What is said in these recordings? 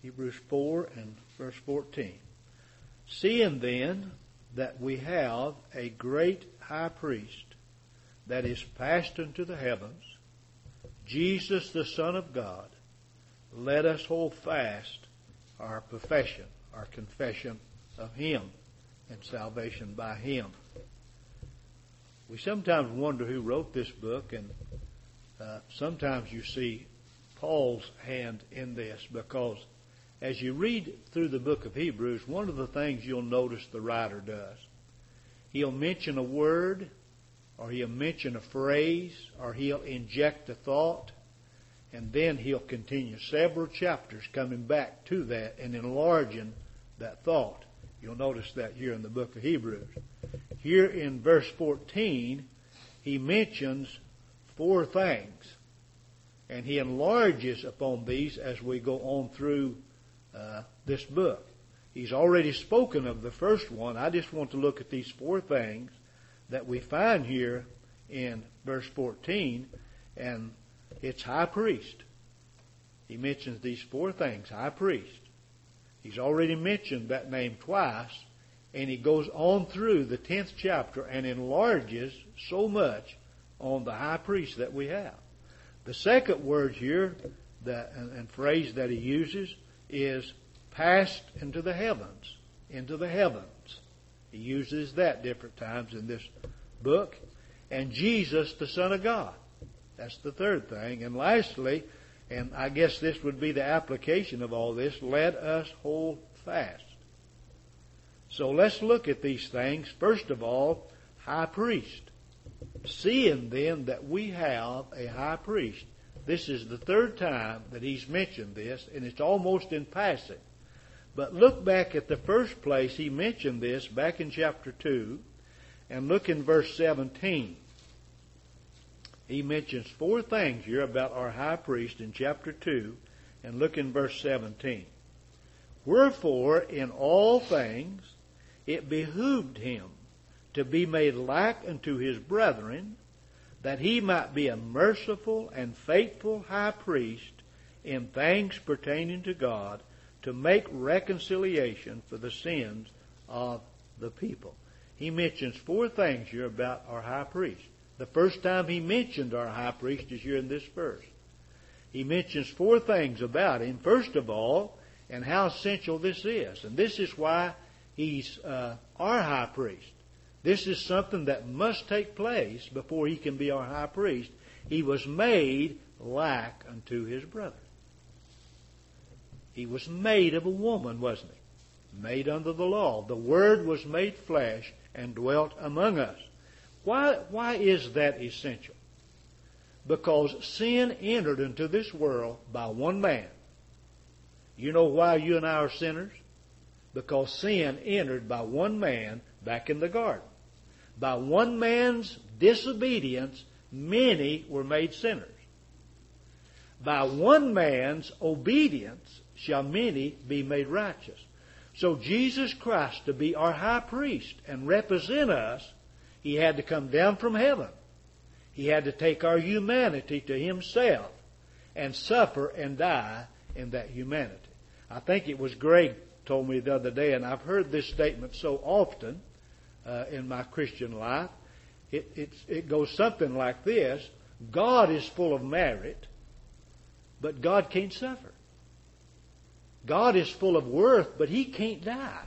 Hebrews 4 and verse 14. Seeing then that we have a great high priest that is passed into the heavens, Jesus the Son of God, let us hold fast our profession, our confession of Him and salvation by Him. We sometimes wonder who wrote this book, and sometimes you see Paul's hand in this, because as you read through the book of Hebrews, one of the things you'll notice the writer does, he'll mention a word, or he'll mention a phrase, or he'll inject a thought, and then he'll continue several chapters coming back to that and enlarging that thought. You'll notice that here in the book of Hebrews. Here in verse 14, he mentions 4 things, and he enlarges upon these as we go on through this book. He's already spoken of the first one. I just want to look at these 4 things that we find here in verse 14, and it's high priest. He mentions these 4 things, high priest. He's already mentioned that name twice, and he goes on through the 10th chapter and enlarges so much on the high priest that we have. The second word here and phrase that he uses is passed into the heavens. Into the heavens. He uses that different times in this book. And Jesus, the Son of God. That's the third thing. And lastly, and I guess this would be the application of all this, let us hold fast. So let's look at these things. First of all, high priest. Seeing then that we have a high priest. This is the third time that he's mentioned this, and it's almost in passing. But look back at the first place he mentioned this, back in chapter 2, and look in verse 17. He mentions 4 things here about our high priest in chapter 2, and look in verse 17. Wherefore, in all things, it behooved him to be made like unto his brethren, that he might be a merciful and faithful high priest in things pertaining to God, to make reconciliation for the sins of the people. He mentions 4 things here about our high priest. The first time he mentioned our high priest is here in this verse. He mentions 4 things about him. First of all, and how essential this is. And this is why he's our high priest. This is something that must take place before he can be our high priest. He was made like unto his brother. He was made of a woman, wasn't he? Made under the law. The Word was made flesh and dwelt among us. Why is that essential? Because sin entered into this world by one man. You know why you and I are sinners? Because sin entered by one man back in the garden. By one man's disobedience, many were made sinners. By one man's obedience shall many be made righteous. So Jesus Christ, to be our high priest and represent us, he had to come down from heaven. He had to take our humanity to himself and suffer and die in that humanity. I think it was Greg told me the other day, and I've heard this statement so often in my Christian life. It goes something like this: God is full of merit, but God can't suffer. God is full of worth, but he can't die.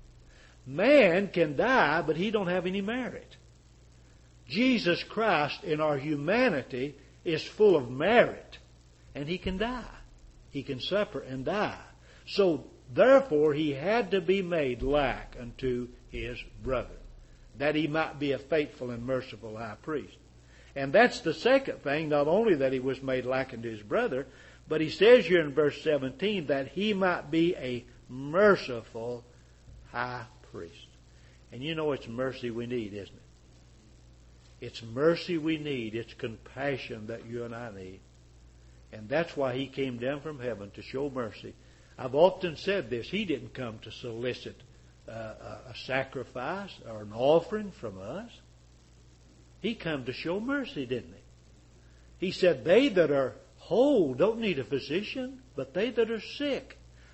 Man can die, but he don't have any merit. Jesus Christ in our humanity is full of merit, and he can die. He can suffer and die. So, therefore, he had to be made like unto his brother, that he might be a faithful and merciful high priest. And that's the second thing, not only that he was made like unto his brother, but he says here in verse 17 that he might be a merciful high priest. And you know it's mercy we need, isn't it? It's mercy we need. It's compassion that you and I need. And that's why he came down from heaven, to show mercy. I've often said this. He didn't come to solicit a sacrifice or an offering from us. He came to show mercy, didn't he? He said, they that are whole don't need a physician, but they that are sick.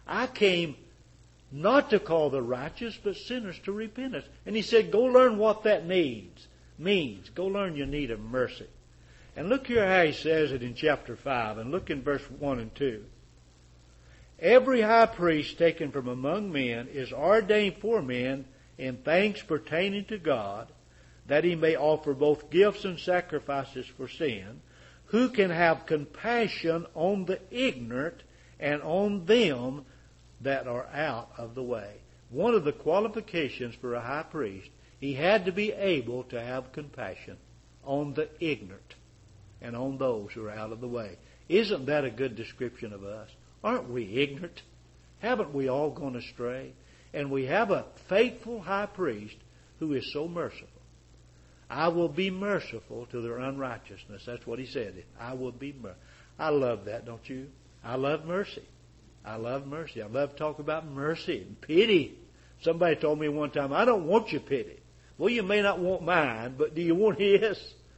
I came not to call the righteous, but sinners to repentance. And he said, go learn what that means. Go learn your need of mercy. And look here how he says it in chapter 5, and look in verse 1 and 2. Every high priest taken from among men is ordained for men in things pertaining to God, that he may offer both gifts and sacrifices for sin, who can have compassion on the ignorant and on them that are out of the way. One of the qualifications for a high priest, he had to be able to have compassion on the ignorant and on those who are out of the way. Isn't that a good description of us? Aren't we ignorant? Haven't we all gone astray? And we have a faithful high priest who is so merciful. I will be merciful to their unrighteousness. That's what he said. I will be merciful. I love that, don't you? I love mercy. I love mercy. I love to talk about mercy and pity. Somebody told me one time, I don't want your pity. Well, you may not want mine, but do you want his?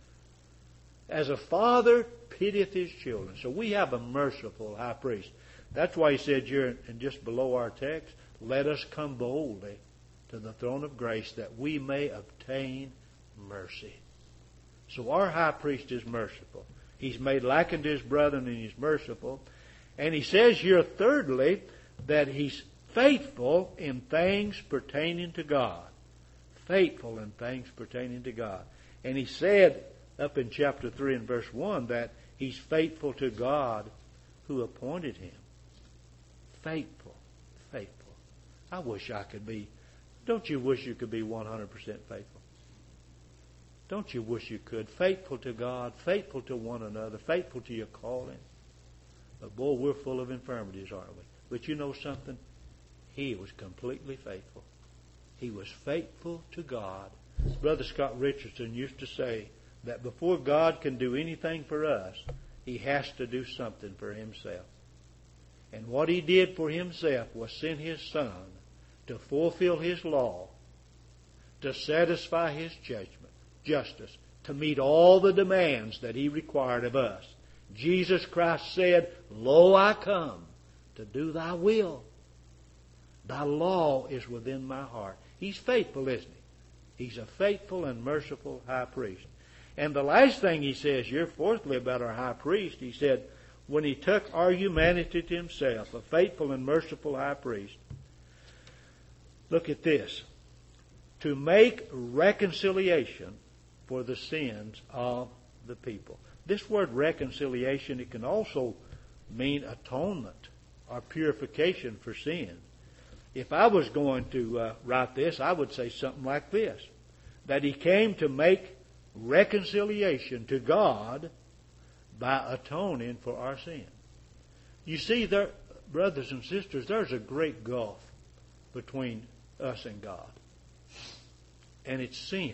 As a father pitieth his children. So we have a merciful high priest. That's why he said here, and just below our text, let us come boldly to the throne of grace that we may obtain mercy. So our high priest is merciful. He's made like unto his brethren and he's merciful. And he says here, thirdly, that he's faithful in things pertaining to God. Faithful in things pertaining to God. And he said up in chapter 3 and verse 1 that he's faithful to God who appointed him. Faithful. Faithful. I wish I could be. Don't you wish you could be 100% faithful? Don't you wish you could? Faithful to God, faithful to one another, faithful to your calling. But boy, we're full of infirmities, aren't we? But you know something? He was completely faithful. He was faithful to God. Brother Scott Richardson used to say that before God can do anything for us, he has to do something for himself. And what he did for himself was send his Son to fulfill his law, to satisfy his justice, to meet all the demands that he required of us. Jesus Christ said, Lo, I come to do thy will. Thy law is within my heart. He's faithful, isn't he? He's a faithful and merciful high priest. And the last thing he says here, fourthly, about our high priest, he said, when he took our humanity to himself, a faithful and merciful high priest, look at this, to make reconciliation for the sins of the people. This word reconciliation, it can also mean atonement or purification for sin. If I was going to write this, I would say something like this, that he came to make reconciliation to God by atoning for our sin. You see, there, brothers and sisters, there's a great gulf between us and God. And it's sin.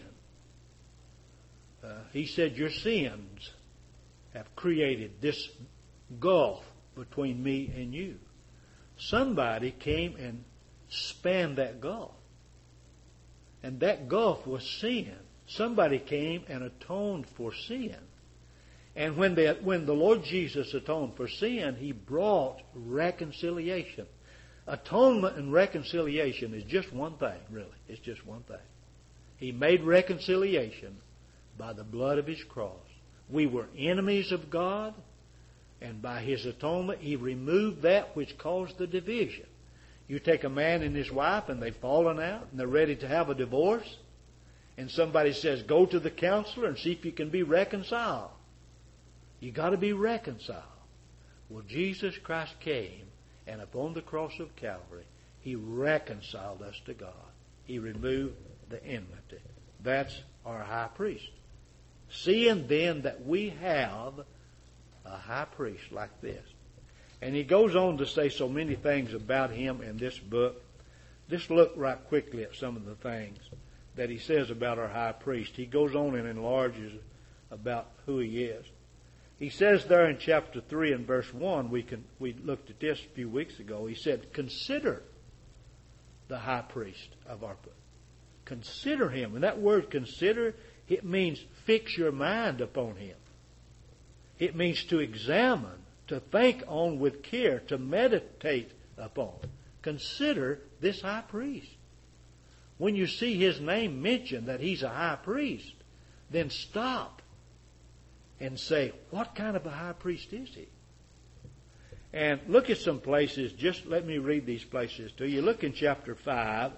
He said, your sins have created this gulf between me and you. Somebody came and spanned that gulf. And that gulf was sin. Somebody came and atoned for sin. And when the Lord Jesus atoned for sin, he brought reconciliation. Atonement and reconciliation is just one thing, really. It's just one thing. He made reconciliation by the blood of his cross. We were enemies of God, and by his atonement, he removed that which caused the division. You take a man and his wife, and they've fallen out, and they're ready to have a divorce, and somebody says, go to the counselor and see if you can be reconciled. You got to be reconciled. Well, Jesus Christ came, and upon the cross of Calvary, he reconciled us to God. He removed the enmity. That's our high priest. Seeing then that we have a high priest like this. And he goes on to say so many things about him in this book. Just look right quickly at some of the things that he says about our high priest. He goes on and enlarges about who he is. He says there in chapter 3 and verse 1, we looked at this a few weeks ago. He said, consider the high priest of our book. Consider him. And that word consider, it means fix your mind upon him. It means to examine, to think on with care, to meditate upon. Consider this high priest. When you see his name mentioned that he's a high priest, then stop and say, what kind of a high priest is he? And look at some places. Just let me read these places to you. Look in chapter 5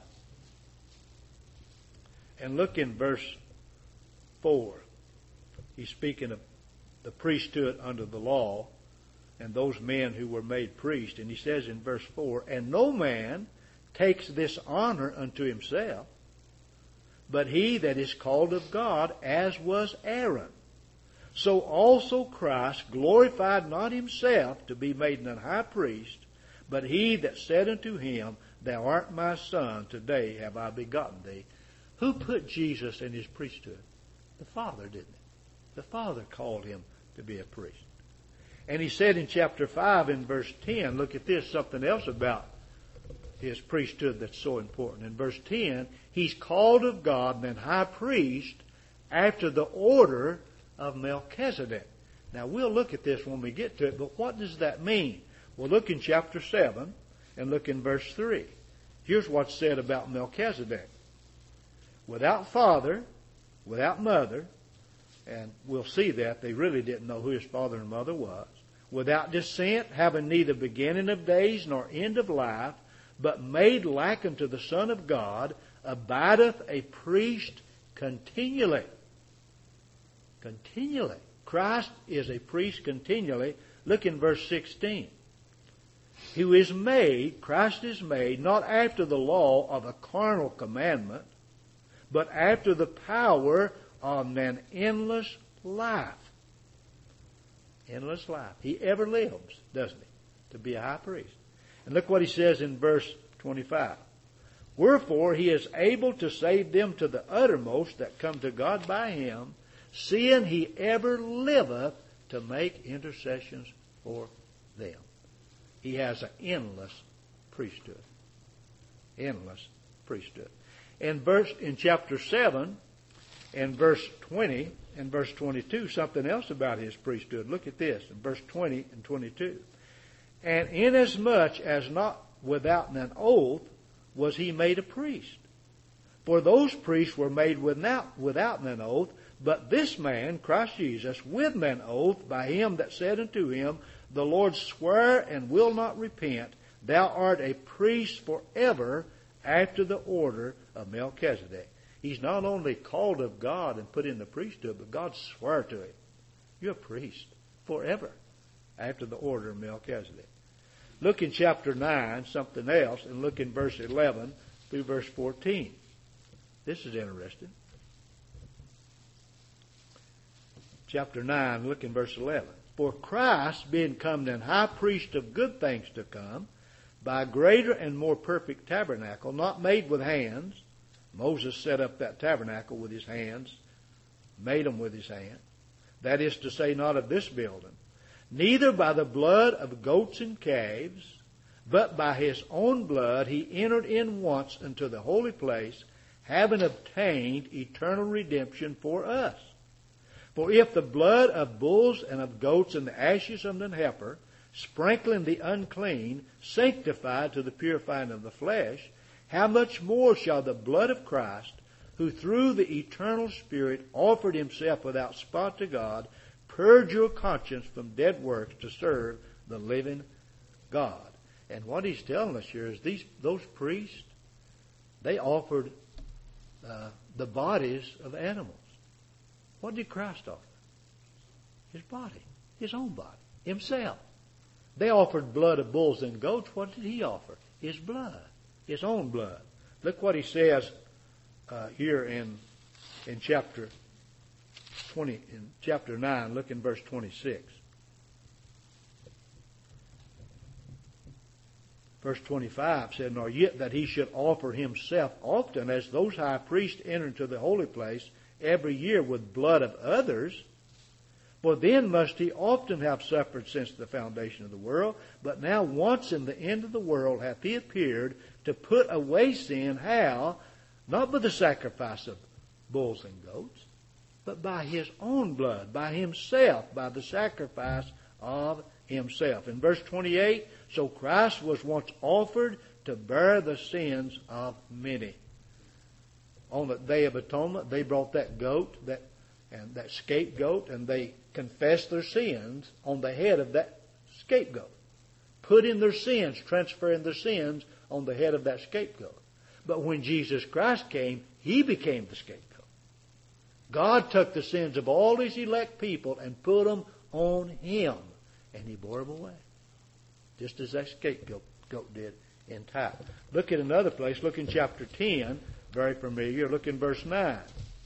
and look in verse 4. He's speaking of the priesthood under the law and those men who were made priests. And he says in verse 4, and no man takes this honor unto himself, but he that is called of God, as was Aaron. So also Christ glorified not himself to be made an high priest, but he that said unto him, Thou art my son, today have I begotten thee. Who put Jesus in his priesthood? The Father, didn't he? The Father called him to be a priest. And he said in chapter 5 in verse 10, look at this, something else about his priesthood that's so important. In verse 10, he's called of God and high priest after the order of Melchizedek. Now we'll look at this when we get to it, but what does that mean? Well, look in chapter 7 and look in verse 3. Here's what's said about Melchizedek. Without father, without mother, and we'll see that they really didn't know who his father and mother was. Without descent, having neither beginning of days nor end of life, but made like unto the Son of God, abideth a priest continually. Continually. Christ is a priest continually. Look in verse 16. Who is made, Christ is made, not after the law of a carnal commandment, but after the power of an endless life. Endless life. He ever lives, doesn't he? To be a high priest. And look what he says in verse 25. Wherefore he is able to save them to the uttermost that come to God by him, seeing he ever liveth to make intercessions for them. He has an endless priesthood. Endless priesthood. In chapter 7, in verse 20 and verse 22, something else about his priesthood. Look at this, in verse 20 and 22. And inasmuch as not without an oath was he made a priest. For those priests were made without an oath, but this man, Christ Jesus, with an oath by him that said unto him, The Lord sware and will not repent, Thou art a priest forever after the order of Melchizedek. He's not only called of God and put in the priesthood, but God swore to him, You're a priest forever after the order of Melchizedek. Look in chapter 9, something else, and look in verse 11 through verse 14. This is interesting. Chapter 9, look in verse 11. For Christ, being come an high priest of good things to come, by a greater and more perfect tabernacle, not made with hands. Moses set up that tabernacle with his hands, made them with his hand. That is to say, not of this building. Neither by the blood of goats and calves, but by his own blood he entered in once into the holy place, having obtained eternal redemption for us. For if the blood of bulls and of goats and the ashes of an heifer, sprinkling the unclean, sanctified to the purifying of the flesh, how much more shall the blood of Christ, who through the eternal Spirit offered himself without spot to God, purge your conscience from dead works to serve the living God. And what he's telling us here is those priests, they offered the bodies of animals. What did Christ offer? His body, his own body, himself. They offered blood of bulls and goats. What did he offer? His blood, his own blood. Look what he says here in chapter 20, in chapter 9. Look in verse 26. Verse 25 said, Nor yet that he should offer himself often, as those high priests enter into the holy place every year with blood of others. For then must he often have suffered since the foundation of the world. But now once in the end of the world hath he appeared to put away sin. How? Not by the sacrifice of bulls and goats, but by his own blood, by himself, by the sacrifice of himself. In verse 28, So Christ was once offered to bear the sins of many. On the Day of Atonement, they brought that goat, that scapegoat, and they confessed their sins on the head of that scapegoat. Put in their sins, transferring their sins on the head of that scapegoat. But when Jesus Christ came, He became the scapegoat. God took the sins of all His elect people and put them on Him, and He bore them away. Just as that scapegoat did in time. Look at another place. Look in chapter 10. Very familiar. Look in verse 9.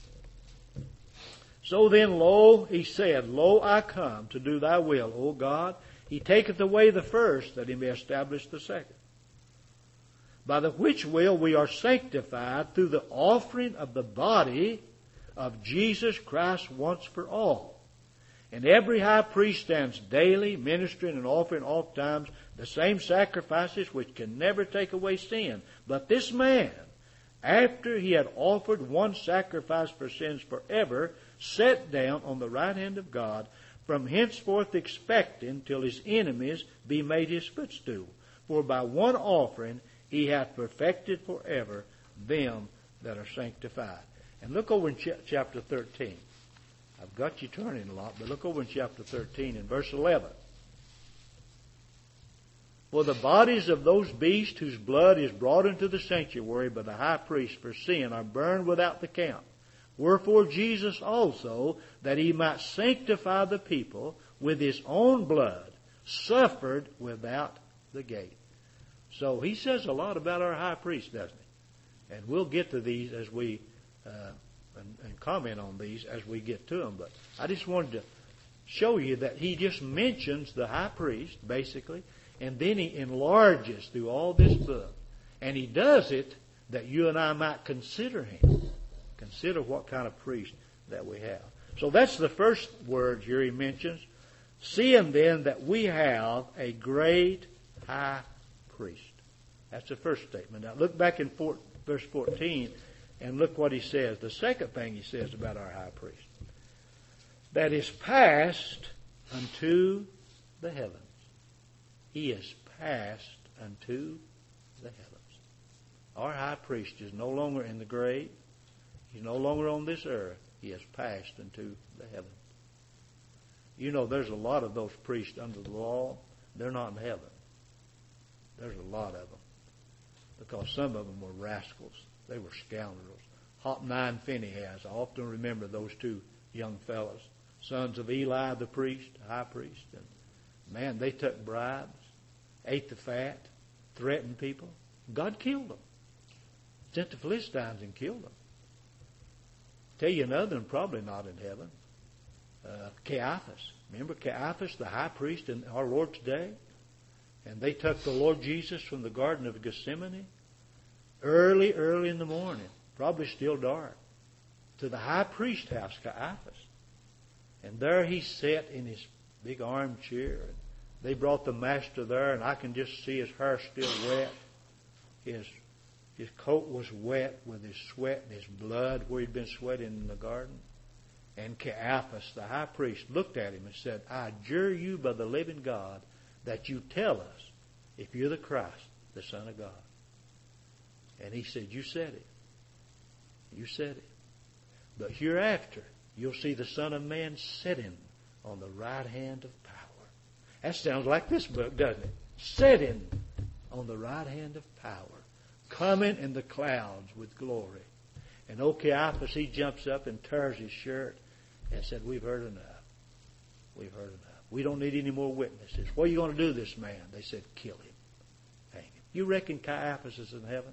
So then, lo, He said, Lo, I come to do Thy will, O God. He taketh away the first, that He may establish the second. By the which will we are sanctified through the offering of the body of Jesus Christ once for all. And every high priest stands daily, ministering and offering oft times the same sacrifices which can never take away sin. But this man, after he had offered one sacrifice for sins forever, sat down on the right hand of God, from henceforth expecting till his enemies be made his footstool. For by one offering He hath perfected forever them that are sanctified. And look over in chapter 13. I've got you turning a lot, but look over in chapter 13 in verse 11. For the bodies of those beasts whose blood is brought into the sanctuary by the high priest for sin are burned without the camp. Wherefore Jesus also, that He might sanctify the people with His own blood, suffered without the gate. So He says a lot about our high priest, doesn't He? And we'll get to these as we and comment on these as we get to them. But I just wanted to show you that He just mentions the high priest, basically, and then He enlarges through all this book. And He does it that you and I might consider Him. Consider what kind of priest that we have. So that's the first word here He mentions. Seeing then that we have a great high priest. That's the first statement. Now look back in verse 14 and look what he says. The second thing he says about our high priest. That is passed unto the heavens. He is passed unto the heavens. Our high priest is no longer in the grave. He's no longer on this earth. He has passed into the heavens. You know, there's a lot of those priests under the law. They're not in heaven. There's a lot of them. Because some of them were rascals. They were scoundrels. Hophni and Phinehas. I often remember those two young fellows. Sons of Eli the priest, high priest. And man, they took bribes, ate the fat, threatened people. God killed them. Sent the Philistines and killed them. Tell you another one, probably not in heaven. Caiaphas. Remember Caiaphas, the high priest in our Lord's day? And they took the Lord Jesus from the Garden of Gethsemane early in the morning, probably still dark, to the high priest house, Caiaphas. And there he sat in his big armchair. And they brought the master there, and I can just see his hair still wet. His coat was wet with his sweat and his blood where he'd been sweating in the garden. And Caiaphas, the high priest, looked at him and said, I adjure you by the living God that you tell us if you're the Christ, the Son of God. And he said, you said it. You said it. But hereafter, you'll see the Son of Man sitting on the right hand of power. That sounds like this book, doesn't it? Sitting on the right hand of power. Coming in the clouds with glory. And Caiaphas, he jumps up and tears his shirt and said, we've heard enough. We've heard enough. We don't need any more witnesses. What are you going to do to this man? They said, kill him. Hang him. You reckon Caiaphas is in heaven?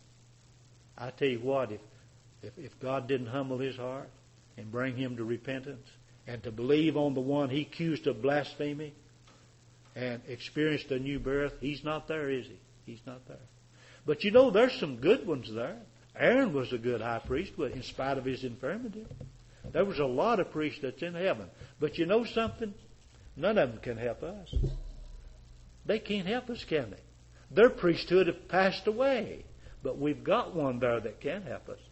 I tell you what, if God didn't humble his heart and bring him to repentance and to believe on the one he accused of blasphemy and experienced a new birth, he's not there, is he? He's not there. But you know, there's some good ones there. Aaron was a good high priest, but in spite of his infirmity. There was a lot of priests that's in heaven. But you know something? None of them can help us. They can't help us, can they? Their priesthood have passed away. But we've got one there that can help us.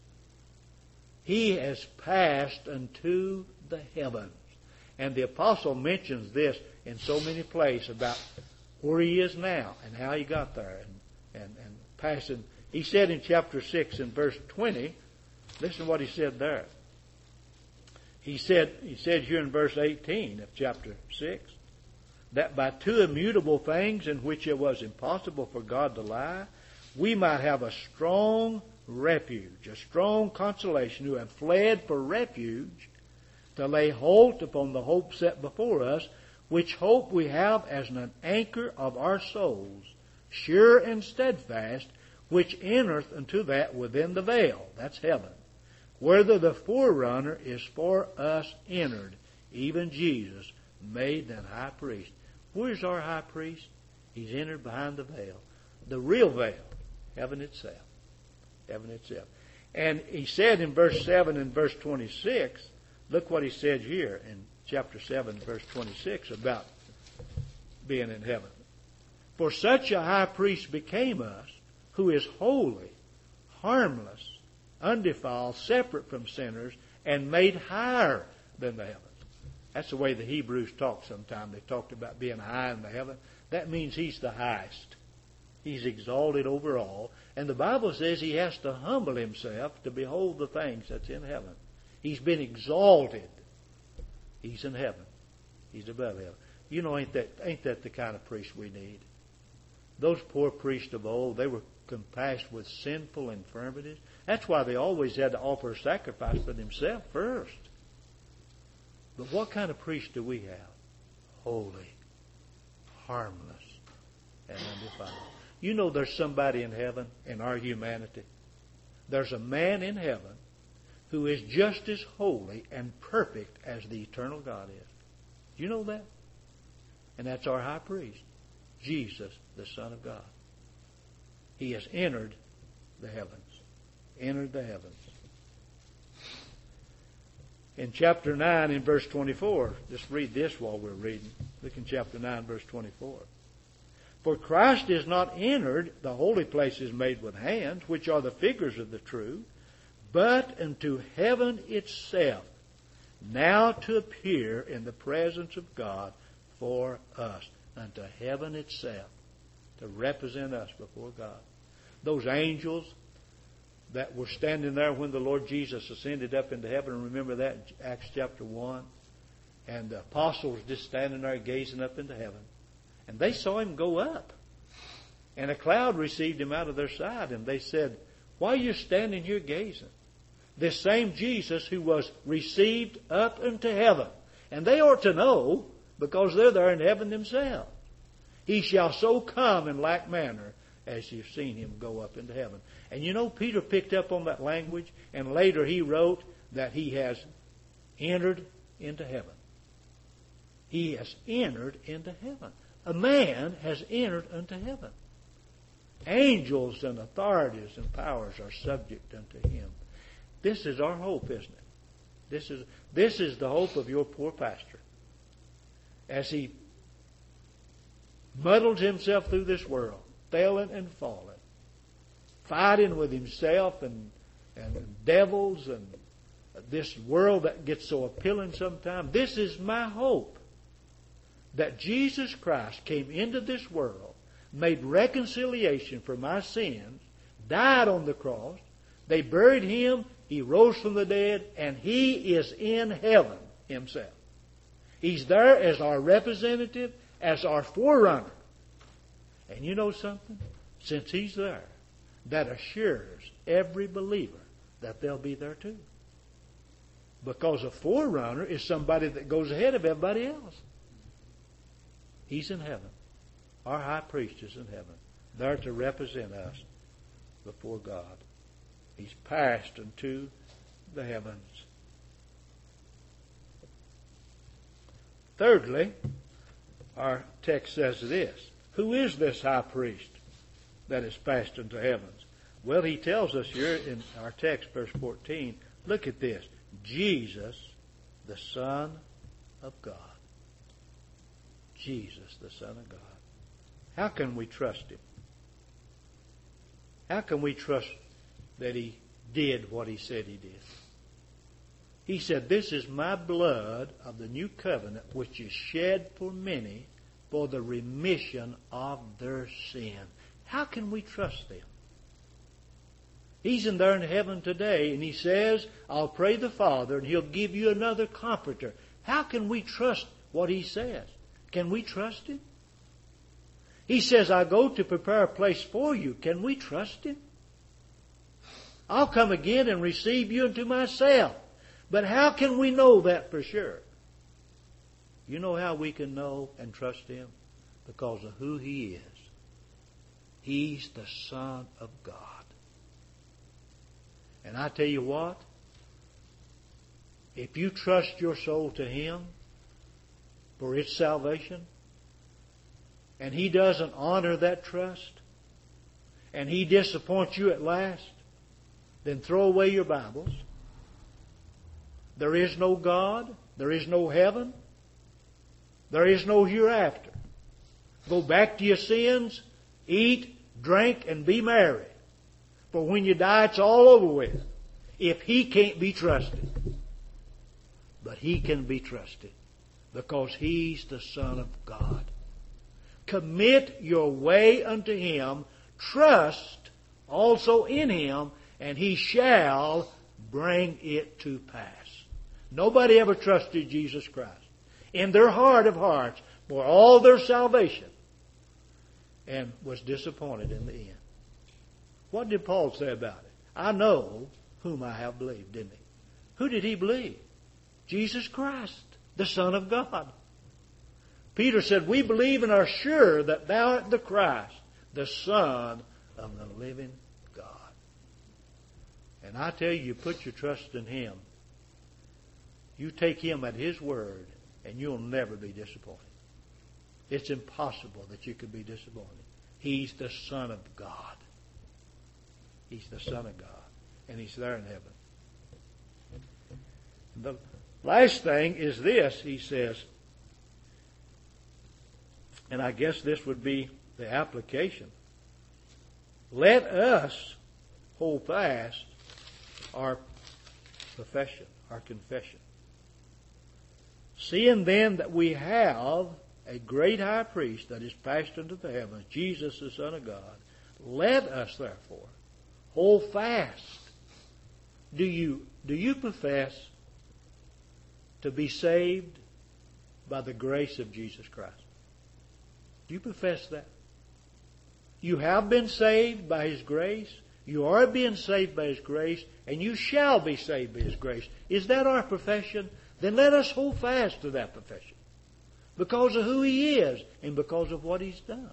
He has passed unto the heavens. And the apostle mentions this in so many places about where he is now and how he got there and passing. He said in chapter 6 and verse 20, listen to what he said there. He said here in verse 18 of chapter 6, that by two immutable things in which it was impossible for God to lie, we might have a strong refuge, a strong consolation, who have fled for refuge to lay hold upon the hope set before us, which hope we have as an anchor of our souls, sure and steadfast, which entereth into that within the veil, that's heaven, whither the forerunner is for us entered, even Jesus, made an high priest. Where's our high priest? He's entered behind the veil. The real veil, heaven itself. Heaven itself. And he said in verse 7 and verse 26, look what he said here in chapter 7, verse 26 about being in heaven. For such a high priest became us, who is holy, harmless, undefiled, separate from sinners, and made higher than the heavens. That's the way the Hebrews talk sometimes. They talked about being high in the heaven. That means he's the highest. He's exalted over all. And the Bible says he has to humble himself to behold the things that's in heaven. He's been exalted. He's in heaven. He's above heaven. You know, ain't that the kind of priest we need? Those poor priests of old, they were compassed with sinful infirmities. That's why they always had to offer a sacrifice for themselves first. But what kind of priest do we have? Holy, harmless, and undefiled. You know there's somebody in heaven in our humanity. There's a man in heaven who is just as holy and perfect as the eternal God is. Do you know that? And that's our high priest, Jesus, the Son of God. He has entered the heavens. Entered the heavens. In chapter 9 in verse 24, just read this while we're reading. Look in chapter 9 verse 24. For Christ is not entered the holy places made with hands, which are the figures of the true, but into heaven itself, now to appear in the presence of God for us. Unto heaven itself, to represent us before God. Those angels that were standing there when the Lord Jesus ascended up into heaven, remember that in Acts chapter 1? And the apostles just standing there gazing up into heaven. And they saw him go up. And a cloud received him out of their sight. And they said, why are you standing here gazing? This same Jesus who was received up into heaven. And they ought to know, because they're there in heaven themselves. He shall so come in like manner as you've seen him go up into heaven. And you know, Peter picked up on that language, and later he wrote that he has entered into heaven. He has entered into heaven. A man has entered into heaven. Angels and authorities and powers are subject unto him. This is our hope, isn't it? This is the hope of your poor pastor. As he muddles himself through this world, failing and falling, fighting with himself and devils and this world that gets so appealing sometimes. This is my hope, that Jesus Christ came into this world, made reconciliation for my sins, died on the cross, they buried him, he rose from the dead, and he is in heaven himself. He's there as our representative, as our forerunner. And you know something? Since he's there, that assures every believer that they'll be there too. Because a forerunner is somebody that goes ahead of everybody else. He's in heaven. Our high priest is in heaven, there to represent us before God. He's passed into the heavens. Thirdly, our text says this. Who is this high priest that is passed into heavens? Well, he tells us here in our text, verse 14, look at this. Jesus, the Son of God. Jesus, the Son of God. How can we trust him? How can we trust that he did what he said he did? He said, this is my blood of the new covenant, which is shed for many for the remission of their sin. How can we trust them? He's in there in heaven today, and He says, I'll pray the Father, and He'll give you another comforter. How can we trust what He says? Can we trust Him? He says, I go to prepare a place for you. Can we trust Him? I'll come again and receive you into myself. But how can we know that for sure? You know how we can know and trust Him? Because of who He is. He's the Son of God. And I tell you what, if you trust your soul to Him for its salvation, and He doesn't honor that trust, and He disappoints you at last, then throw away your Bibles. There is no God. There is no heaven. There is no hereafter. Go back to your sins, eat, drink, and be merry. For when you die, it's all over with. If He can't be trusted. But He can be trusted. Because He's the Son of God. Commit your way unto Him. Trust also in Him. And He shall bring it to pass. Nobody ever trusted Jesus Christ in their heart of hearts for all their salvation and was disappointed in the end. What did Paul say about it? I know whom I have believed, didn't he? Who did he believe? Jesus Christ, the Son of God. Peter said, we believe and are sure that thou art the Christ, the Son of the living God. And I tell you, put your trust in Him. You take Him at His word, and you'll never be disappointed. It's impossible that you could be disappointed. He's the Son of God. He's the Son of God. And He's there in heaven. The last thing is this, he says, and I guess this would be the application. Let us hold fast our profession, our confession. Seeing then that we have a great high priest that is passed into the heavens, Jesus the Son of God, let us therefore hold fast. Do you profess to be saved by the grace of Jesus Christ? Do you profess that? You have been saved by His grace. You are being saved by His grace, and you shall be saved by His grace. Is that our profession? Then let us hold fast to that profession. Because of who He is and because of what He's done.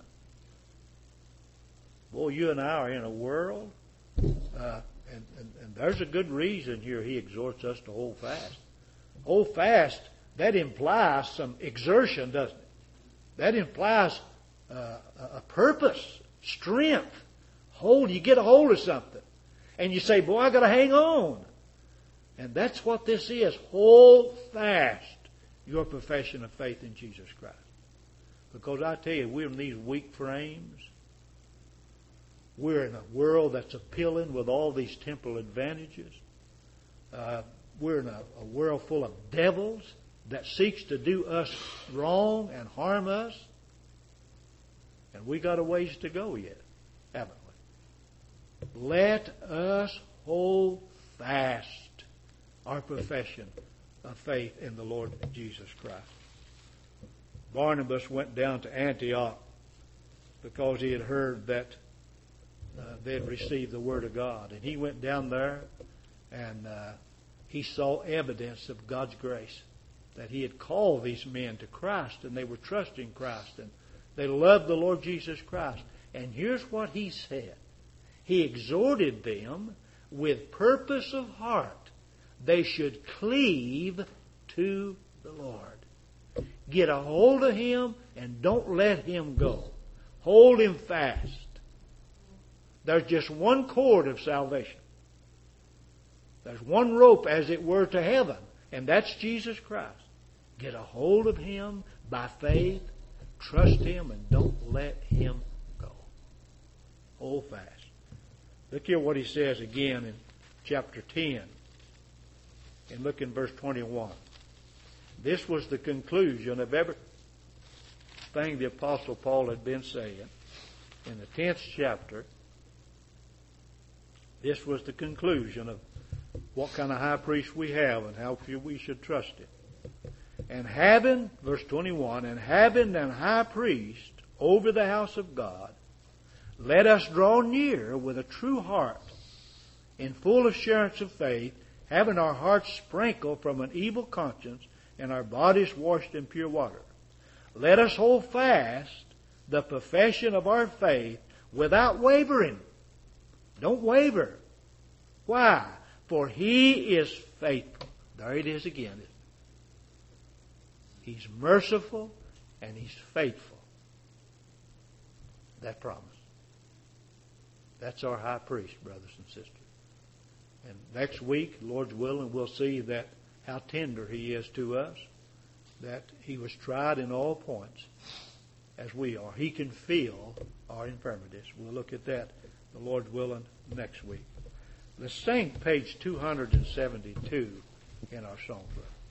Boy, you and I are in a world, and there's a good reason here He exhorts us to hold fast. Hold fast, that implies some exertion, doesn't it? That implies a purpose, strength. You get a hold of something. And you say, boy, I got to hang on. And that's what this is. Hold fast your profession of faith in Jesus Christ. Because I tell you, we're in these weak frames. We're in a world that's appealing with all these temporal advantages. We're in a world full of devils that seeks to do us wrong and harm us. And we got a ways to go yet, haven't we? Let us hold fast our profession of faith in the Lord Jesus Christ. Barnabas went down to Antioch because he had heard that they had received the Word of God. And he went down there and he saw evidence of God's grace, that He had called these men to Christ and they were trusting Christ and they loved the Lord Jesus Christ. And here's what he said. He exhorted them with purpose of heart they should cleave to the Lord. Get a hold of Him and don't let Him go. Hold Him fast. There's just one cord of salvation. There's one rope, as it were, to heaven, and that's Jesus Christ. Get a hold of Him by faith. Trust Him and don't let Him go. Hold fast. Look here what he says again in chapter 10. And look in verse 21. This was the conclusion of thing the Apostle Paul had been saying in the 10th chapter. This was the conclusion of what kind of high priest we have and how we should trust him. And having, verse 21, and having an high priest over the house of God, let us draw near with a true heart, in full assurance of faith, having our hearts sprinkled from an evil conscience and our bodies washed in pure water. Let us hold fast the profession of our faith without wavering. Don't waver. Why? For He is faithful. There it is again. He's merciful and He's faithful. That promise. That's our high priest, brothers and sisters. And next week, Lord's willing, we'll see that how tender He is to us, that He was tried in all points as we are. He can feel our infirmities. We'll look at that, the Lord's willing, next week. Let's sing page 272 in our song book.